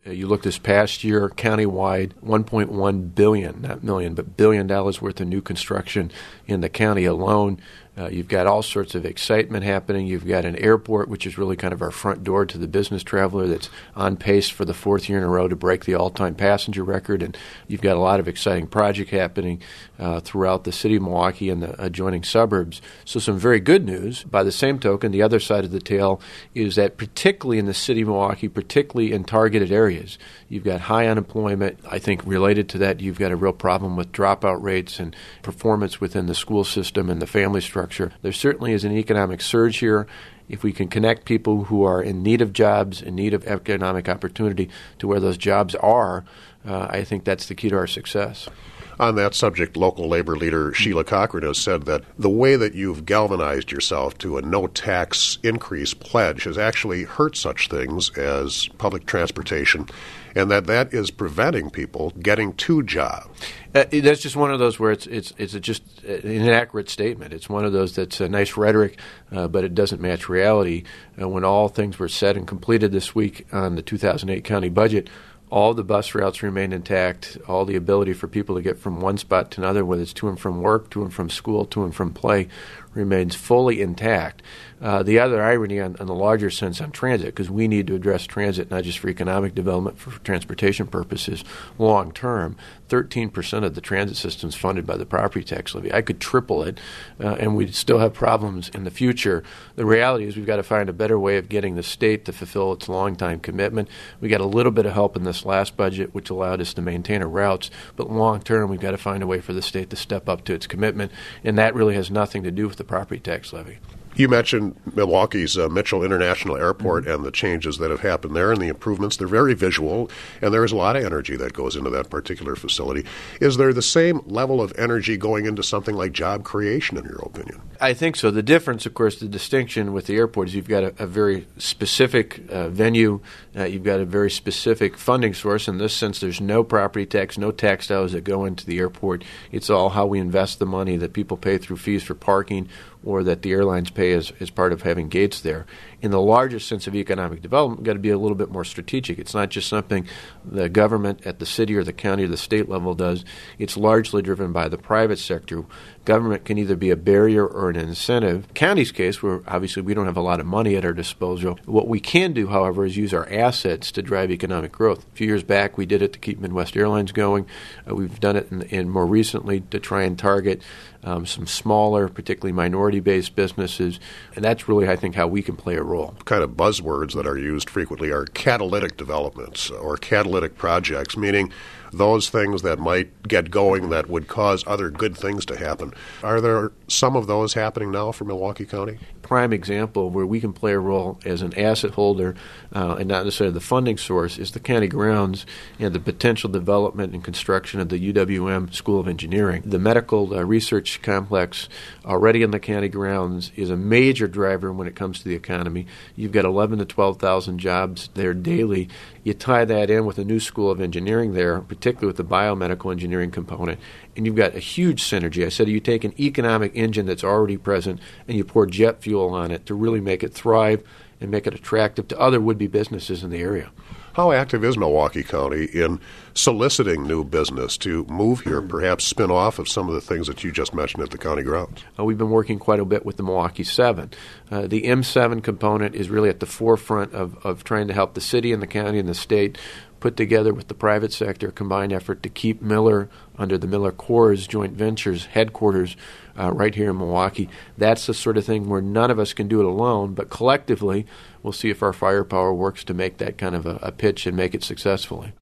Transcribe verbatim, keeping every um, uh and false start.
Uh, you look this past year, countywide, one point one billion dollars, not million, but billion dollars worth of new construction in the county alone. Uh, you've got all sorts of excitement happening. You've got an airport, which is really kind of our front door to the business traveler, that's on pace for the fourth year in a row to break the all-time passenger record. And you've got a lot of exciting project happening uh, throughout the city of Milwaukee and the adjoining suburbs. So some very good news. By the same token, the other side of the tail is that particularly in the city of Milwaukee, particularly in targeted areas, you've got high unemployment. I think related to that, you've got a real problem with dropout rates and performance within the school system and the family structure. There certainly is an economic surge here. If we can connect people who are in need of jobs, in need of economic opportunity to where those jobs are, uh, I think that's the key to our success. On that subject, local labor leader Sheila Cochran has said that the way that you've galvanized yourself to a no-tax increase pledge has actually hurt such things as public transportation, and that that is preventing people getting to jobs. Uh, that's just one of those where it's it's it's a just an inaccurate statement. It's one of those that's a nice rhetoric, uh, but it doesn't match reality. Uh, when all things were said and completed this week on the two thousand eight county budget, all the bus routes remain intact. All the ability for people to get from one spot to another, whether it's to and from work, to and from school, to and from play, remains fully intact. Uh, the other irony on, on the larger sense on transit, because we need to address transit not just for economic development, for transportation purposes, long term. thirteen percent of the transit system is funded by the property tax levy. I could triple it, uh, and we'd still have problems in the future. The reality is we've got to find a better way of getting the state to fulfill its long-time commitment. We got a little bit of help in this last budget, which allowed us to maintain our routes, but long term we've got to find a way for the state to step up to its commitment, and that really has nothing to do with the property tax levy. You mentioned Milwaukee's uh, Mitchell International Airport mm-hmm. and the changes that have happened there and the improvements. They're very visual, and there is a lot of energy that goes into that particular facility. Is there the same level of energy going into something like job creation, in your opinion? I think so. The difference, of course, the distinction with the airport is you've got a, a very specific uh, venue. Uh, you've got a very specific funding source. In this sense, there's no property tax, no tax dollars that go into the airport. It's all how we invest the money that people pay through fees for parking or that the airlines pay as, as part of having gates there. In the largest sense of economic development, we've got to be a little bit more strategic. It's not just something the government at the city or the county or the state level does. It's largely driven by the private sector. Government can either be a barrier or an incentive. County's case, where obviously we don't have a lot of money at our disposal. What we can do, however, is use our assets to drive economic growth. A few years back, we did it to keep Midwest Airlines going. Uh, we've done it in, in more recently to try and target um, some smaller, particularly minority-based businesses. And that's really, I think, how we can play a role. Kind of buzzwords that are used frequently are catalytic developments or catalytic projects, meaning those things that might get going that would cause other good things to happen. Are there some of those happening now for Milwaukee County? Prime example where we can play a role as an asset holder uh, and not necessarily the funding source is the county grounds and the potential development and construction of the U W M School of Engineering. The medical uh, research complex already in the county grounds is a major driver when it comes to the economy. You've got eleven to twelve thousand jobs there daily. You tie that in with a new School of Engineering there, particularly with the biomedical engineering component, and you've got a huge synergy. I said you take an economic engine that's already present and you pour jet fuel on it to really make it thrive and make it attractive to other would-be businesses in the area. How active is Milwaukee County in soliciting new business to move here, perhaps spin off of some of the things that you just mentioned at the county grounds? Uh, we've been working quite a bit with the Milwaukee seven. Uh, the M seven component is really at the forefront of, of trying to help the city and the county and the state put together with the private sector a combined effort to keep Miller under the Miller Coors joint ventures headquarters uh, right here in Milwaukee. That's the sort of thing where none of us can do it alone, but collectively we'll see if our firepower works to make that kind of a, a pitch and make it successfully.